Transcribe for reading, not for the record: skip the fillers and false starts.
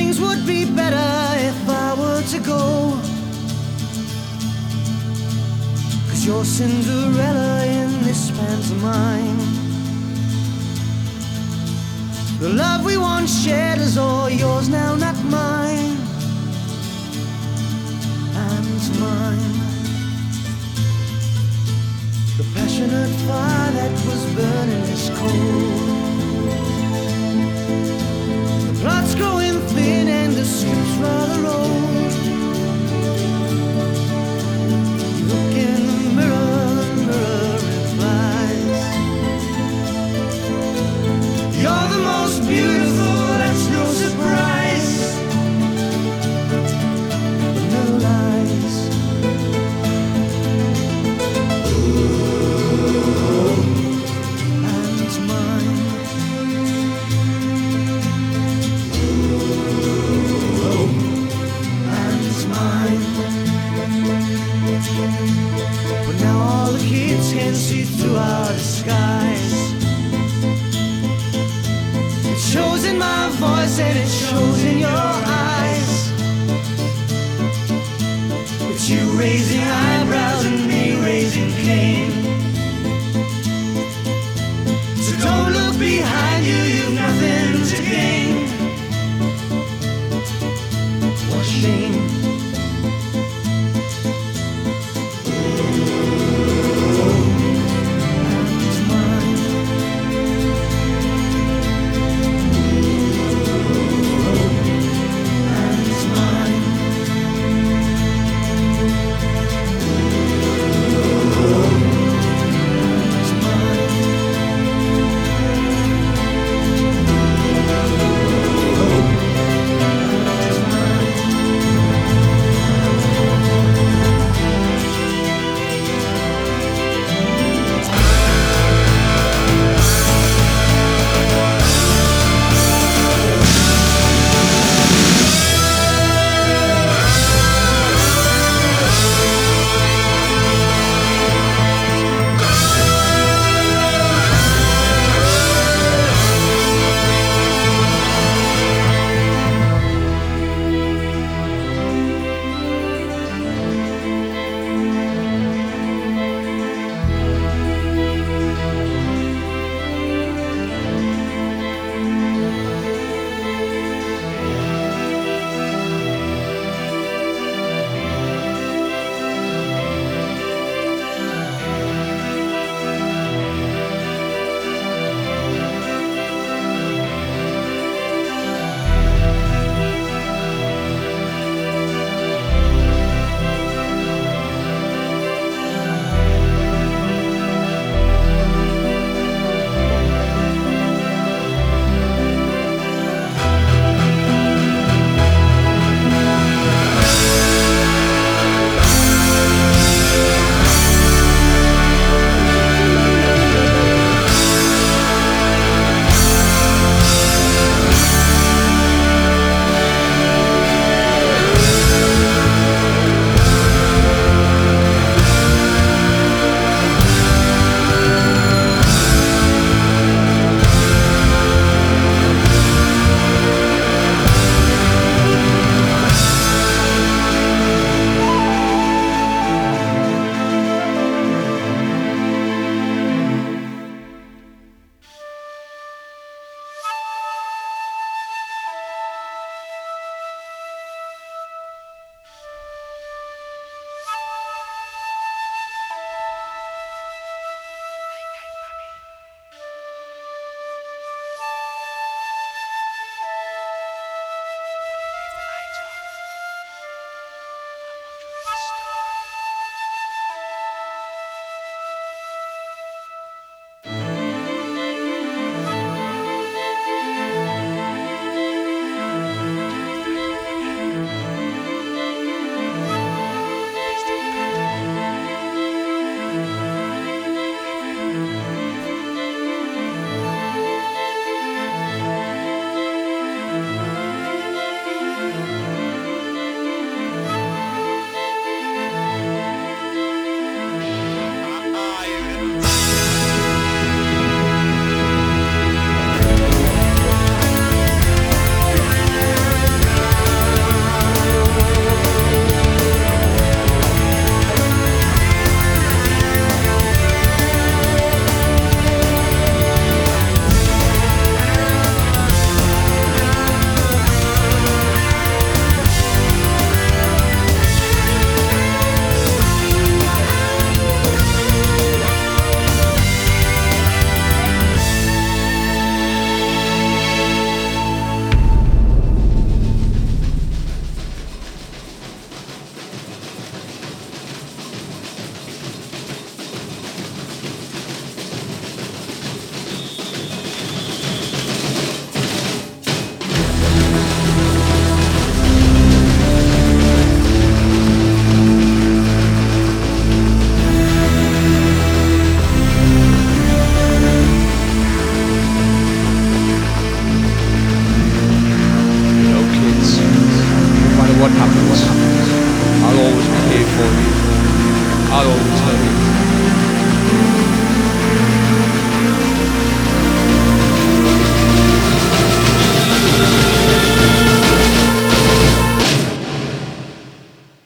things would be better if I were to go. 'Cause you're Cinderella in this pantomime. The love we once shared is all yours now, not mine. And mine. The passionate fire that was burning is cold. The plot's growing thin and the script's rather old. Look in the mirror replies, you're the most beautiful, that's no surprise. But no lies. And mine. And mine. But now all the kids can see through our disguise. It shows in my voice and it shows in your eyes. It's you raising eyebrows and me raising Cain. So don't look behind you, you